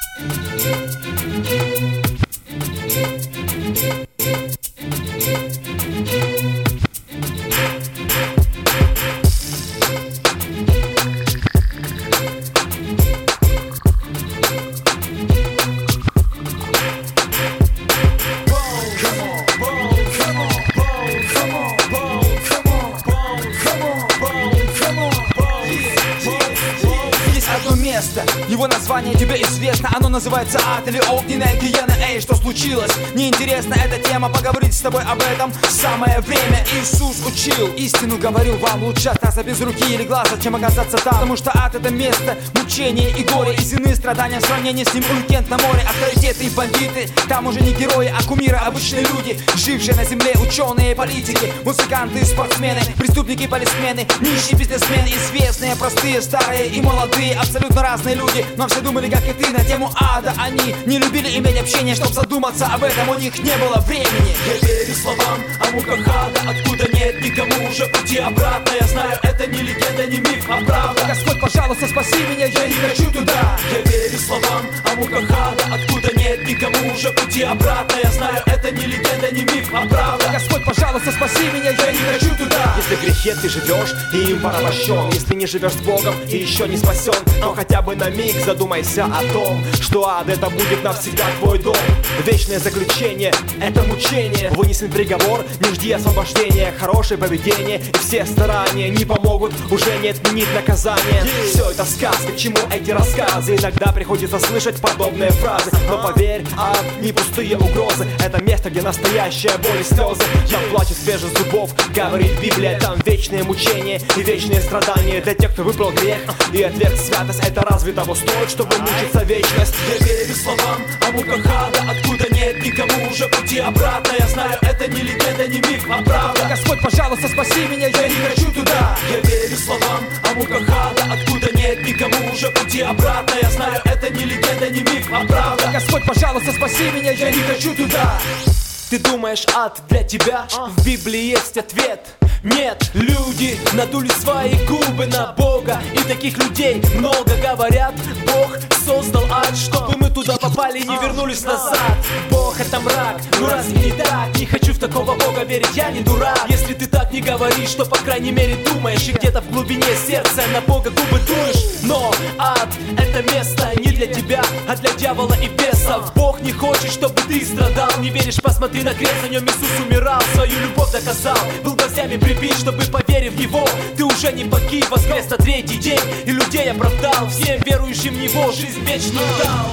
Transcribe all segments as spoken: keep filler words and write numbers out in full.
Его название тебе известно, оно называется ад или огненная гиена. Эй, что случилось? Неинтересна эта тема, поговорить с тобой об этом самое время. Иисус учил, истину говорю вам, лучше остаться без руки или глаза, чем оказаться там. Потому что ад — это место мучения и горя, и земные страдания в сравнении с ним уикенд на море. Авторитеты и бандиты, там уже не герои, а кумиры, обычные люди, жившие на земле, ученые, политики, музыканты и спортсмены, преступники, полисмены, нищие бизнесмены, известные, простые, старые и молодые, абсолютно разные люди. Но все думали, как и ты, на тему ада. Они не любили иметь общение, чтоб задуматься об этом, у них не было времени. Я верю словам о муках ада, откуда нет никому уже пути обратно. Я знаю, это не легенда, не миф, а правда. Господь, пожалуйста, спаси меня, я не хочу туда. Я верю словам о муках ада, откуда нет никому уже пути обратно. Я знаю, это не легенда, не миф, а правда. Господь, пожалуйста, спаси меня, я не хочу туда. Если в грехе ты живешь и им порабощен, если не живешь с Богом и еще не спасен, то хотя бы на миг задумайся о том, что ад — это будет навсегда твой дом. Вечное заключение — это мучение. Вынесен приговор, не жди освобождения. Хорошее поведение и все старания не помогут, уже не отменить наказание. Все это сказка, к чему эти рассказы? Иногда приходится слышать подобные фразы, но поверь, ад не пустые угрозы. Это место, где настоящая боль и слезы. Там плачет свежих зубов, говорит Библия. Там вечные мучения и вечные страдания для тех, кто выбрал грех и отверг святость. Это разве того стоит, чтобы мучиться вечность? Я верю словам о муках ада, откуда нет никому уже пути обратно. Я знаю, это не легенда, не миф, а правда. Господь, пожалуйста, спаси меня, я не хочу туда. Я верю словам о муках ада, откуда нет никому уже пути обратно. Я знаю, это не легенда, не миф, а правда. Господь, пожалуйста, спаси меня, я не хочу туда. Ты думаешь, ад для тебя? В Библии есть ответ. Нет, люди надули свои губы на Бога, и таких людей много. Говорят, Бог создал ад, чтобы мы туда попали и не вернулись назад. Бог — это мрак, ну разве не так? Не хочу в такого Бога верить, я не дурак. Если ты так не говоришь, то по крайней мере думаешь, и где-то в глубине сердца на Бога губы дуешь. Но ад — это место не для тебя, а для дьявола и бесов. Бог не хочет, чтобы ты страдал. Не веришь, посмотри на крест, на нем Иисус умирал, свою любовь доказал, был гвоздями прибит, чтобы, поверив в Него, ты уже не погиб, воскрес на третий день и людей оправдал, всем верующим в Него жизнь вечную дал.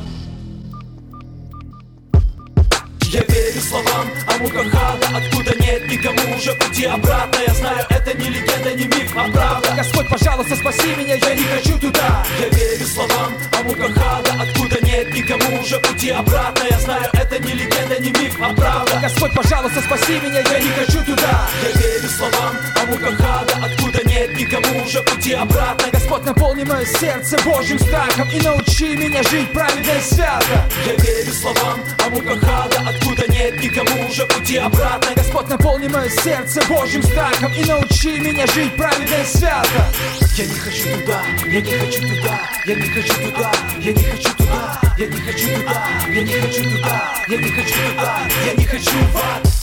Я верю словам о муках ада, откуда нет никому уже пути обратно. Я знаю, это не легенда, не миф, а правда. Господь, пожалуйста, спаси меня, я не хочу туда. Я верю словам о муках ада, откуда нет никому уже пути обратно. Я знаю, это не легенда, не миф, а правда. Господь, пожалуйста, спаси меня, я не хочу туда. Я верю словам о муках ада, откуда нет никому уже пути обратно. Господь, наполни мое сердце Божьим страхом и научи меня жить праведно и свято. Я верю словам о муках ада, откуда нет никому уже пути обратно. Господь, наполни мое сердце Божьим страхом и научи меня жить праведно и свято. Я не хочу туда, я не хочу туда, я не хочу туда, я не хочу туда, я не хочу туда, я не хочу туда, я не хочу туда, я не хочу в ад.